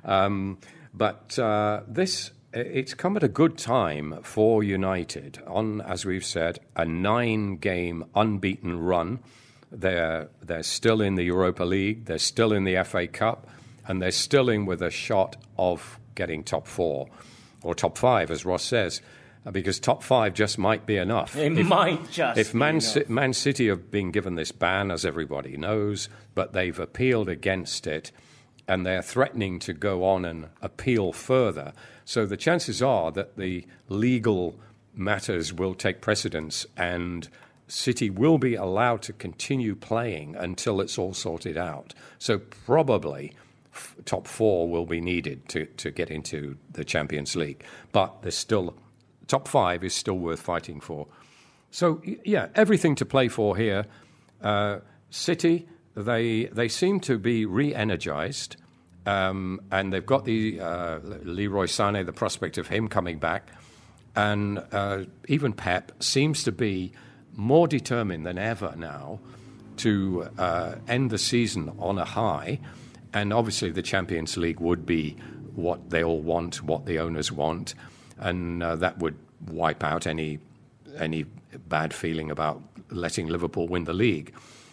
Um, but uh, this... It's come at a good time for United on, as we've said, a nine-game unbeaten run. They're, they're still in the Europa League, they're still in the F A Cup, and they're still in with a shot of getting top four, or top five, as Ross says, because top five just might be enough. It if, might just If be Man, enough. Man City have been given this ban, as everybody knows, but they've appealed against it, and they're threatening to go on and appeal further. So the chances are that the legal matters will take precedence and City will be allowed to continue playing until it's all sorted out. So probably f- top four will be needed to, to get into the Champions League. But there's still, top five is still worth fighting for. So, yeah, everything to play for here. Uh, City, they they seem to be re-energized. Um, and they've got the uh, Leroy Sané, the prospect of him coming back. And uh, even Pep seems to be more determined than ever now to uh, end the season on a high. And obviously the Champions League would be what they all want, what the owners want. And uh, that would wipe out any any bad feeling about letting Liverpool win the league.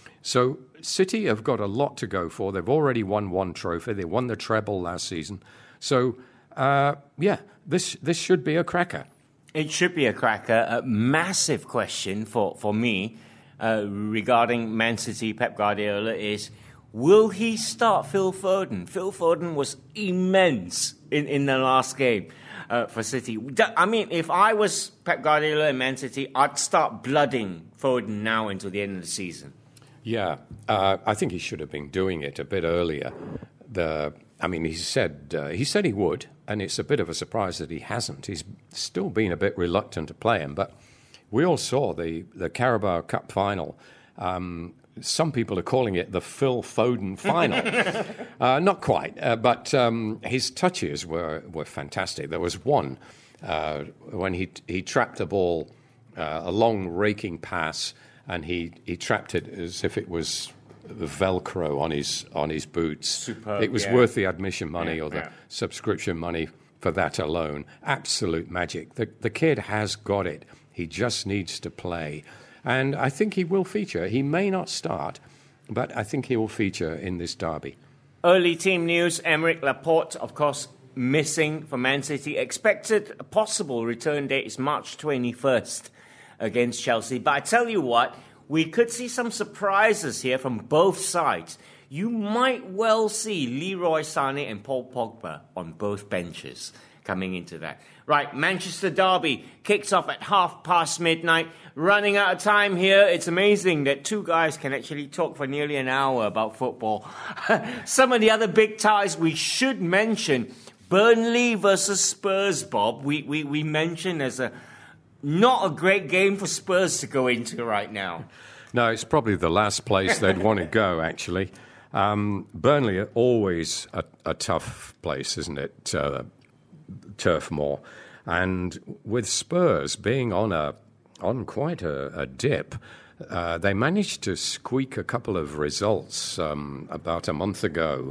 So City have got a lot to go for. They've already won one trophy. They won the treble last season. So, uh, yeah, this this should be a cracker. It should be a cracker. A massive question for, for me uh, regarding Man City, Pep Guardiola, is will he start Phil Foden? Phil Foden was immense in, in the last game uh, for City. I mean, if I was Pep Guardiola and Man City, I'd start blooding Foden now until the end of the season. Yeah, uh, I think he should have been doing it a bit earlier. The, I mean, he said uh, he said he would, and it's a bit of a surprise that he hasn't. He's still been a bit reluctant to play him, but we all saw the the Carabao Cup final. Um, some people are calling it the Phil Foden final. uh, not quite, uh, but um, his touches were were fantastic. There was one uh, when he he trapped the ball, uh, a long raking pass. And he, he trapped it as if it was the Velcro on his on his boots. Superb, it was yeah. worth the admission money Yeah, or the yeah. subscription money for that alone. Absolute magic. The the kid has got it. He just needs to play. And I think he will feature. He may not start, but I think he will feature in this derby. Early team news, Aymeric Laporte, of course, missing for Man City. Expected a possible return date is March twenty-first. Against Chelsea. But I tell you what, we could see some surprises here from both sides. You might well see Leroy Sané and Paul Pogba on both benches coming into that. Right, Manchester Derby kicks off at half past midnight. Running out of time here. It's amazing that two guys can actually talk for nearly an hour about football. Some of the other big ties we should mention. Burnley versus Spurs, Bob. We, we, we mentioned as a not a great game for Spurs to go into right now. No, it's probably the last place they'd want to go, actually. Um, Burnley are always a, a tough place, isn't it? Uh, Turf Moor. And with Spurs being on a on quite a, a dip, uh, they managed to squeak a couple of results um, about a month ago.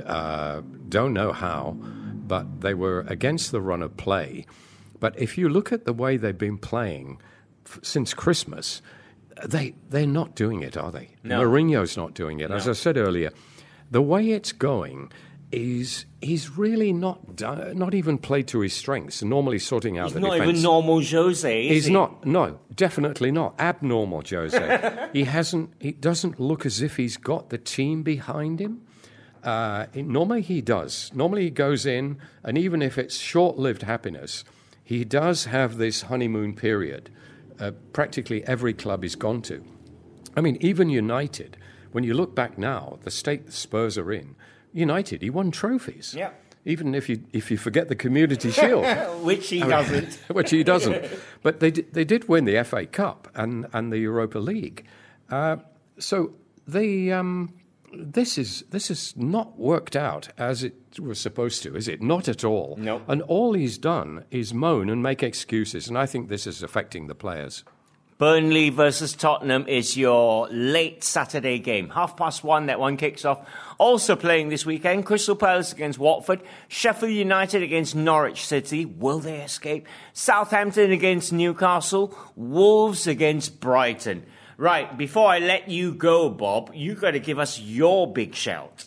Uh, don't know how, but they were against the run of play. But if you look at the way they've been playing f- since Christmas, they, they're not doing it, are they? No. Mourinho's not doing it. No. As I said earlier, the way it's going, is he's really not do- not even played to his strengths. Normally sorting out he's the not defence. even normal Jose. Is he's he? not. No, definitely not abnormal Jose. he hasn't. He doesn't look as if he's got the team behind him. Uh, it, normally he does. Normally he goes in, and even if it's short-lived happiness, he does have this honeymoon period. Uh, practically every club he's gone to. I mean, even United. When you look back now, the state the Spurs are in. United, he won trophies. Yeah. Even if you if you forget the Community Shield, which he I mean, doesn't, which he doesn't. But they did, they did win the F A Cup and and the Europa League. Uh, so they um, this is this is not worked out as it was supposed to, is it? Not at all. No. And all he's done is moan and make excuses, and I think this is affecting the players. Burnley versus Tottenham is your late Saturday game. Half past one, that one kicks off. Also playing this weekend, Crystal Palace against Watford, Sheffield United against Norwich City. Will they escape? Southampton against Newcastle, Wolves against Brighton. Right, before I let you go, Bob, you've got to give us your big shout.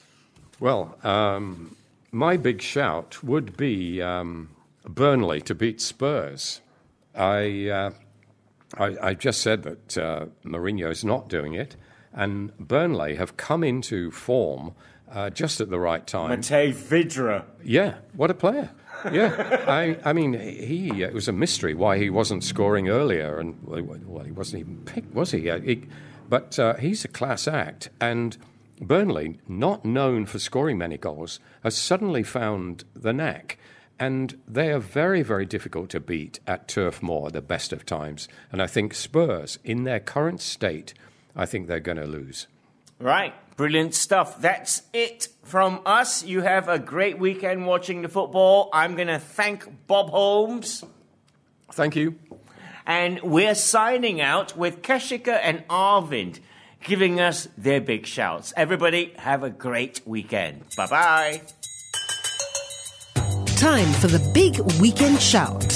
Well, um, my big shout would be um, Burnley to beat Spurs. I... Uh, I, I just said that uh, Mourinho's not doing it, and Burnley have come into form uh, just at the right time. Matej Vydra. Yeah, what a player. Yeah, I, I mean, he it was a mystery why he wasn't scoring earlier, and well, he wasn't even picked, was he? Uh, he but uh, he's a class act, and Burnley, not known for scoring many goals, has suddenly found the knack. And they are very, very difficult to beat at Turf Moor, the best of times. And I think Spurs, in their current state, I think they're going to lose. Right. Brilliant stuff. That's it from us. You have a great weekend watching the football. I'm going to thank Bob Holmes. Thank you. And we're signing out with Keshika and Arvind giving us their big shouts. Everybody, have a great weekend. Bye-bye. Time for the big weekend shout.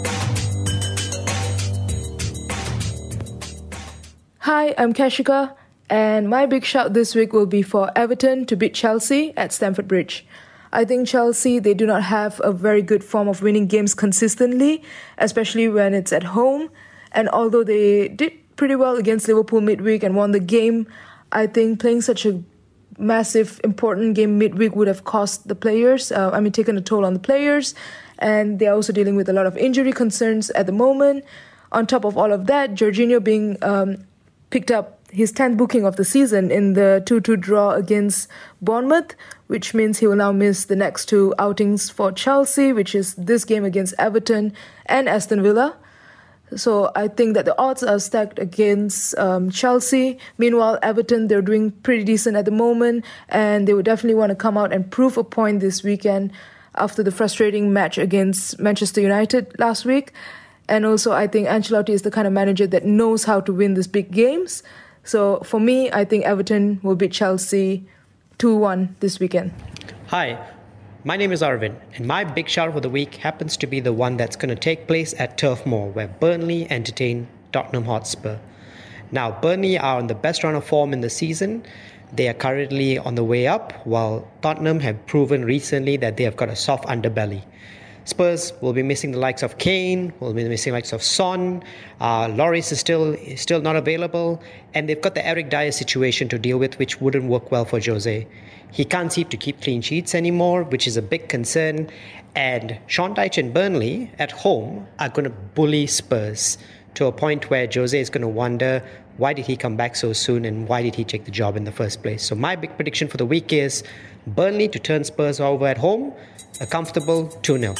Hi, I'm Keshika, and my big shout this week will be for Everton to beat Chelsea at Stamford Bridge. I think Chelsea, they do not have a very good form of winning games consistently, especially when it's at home. And although they did pretty well against Liverpool midweek and won the game, I think playing such a massive, important game midweek would have cost the players, uh, I mean, taken a toll on the players, and they're also dealing with a lot of injury concerns at the moment. On top of all of that, Jorginho being um, picked up his tenth booking of the season in the two two draw against Bournemouth, which means he will now miss the next two outings for Chelsea, which is this game against Everton and Aston Villa. So I think that the odds are stacked against um, Chelsea. Meanwhile, Everton, they're doing pretty decent at the moment, and they would definitely want to come out and prove a point this weekend after the frustrating match against Manchester United last week. And also, I think Ancelotti is the kind of manager that knows how to win these big games. So for me, I think Everton will beat Chelsea two one this weekend. Hi. My name is Arvind, and my big shout for the week happens to be the one that's going to take place at Turf Moor, where Burnley entertain Tottenham Hotspur. Now, Burnley are on the best run of form in the season. They are currently on the way up, while Tottenham have proven recently that they have got a soft underbelly. Spurs will be missing the likes of Kane, will be missing the likes of Son, uh, Lloris is still, is still not available, and they've got the Eric Dyer situation to deal with, which wouldn't work well for Jose. He can't seem to keep clean sheets anymore, which is a big concern. And Sean Dyche and Burnley at home are going to bully Spurs to a point where Jose is going to wonder, why did he come back so soon and why did he take the job in the first place? So my big prediction for the week is Burnley to turn Spurs over at home, a comfortable two nil.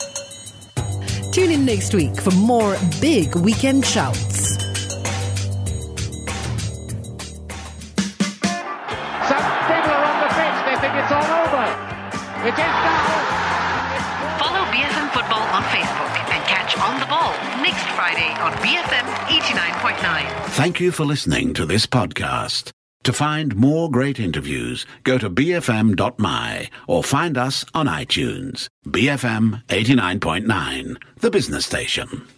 Tune in next week for more big weekend shouts. It's all over. It is now. Follow B F M Football on Facebook and catch On the Ball next Friday on B F M eighty-nine point nine. Thank you for listening to this podcast. To find more great interviews, go to b f m dot m y or find us on iTunes. B F M eighty-nine point nine, the business station.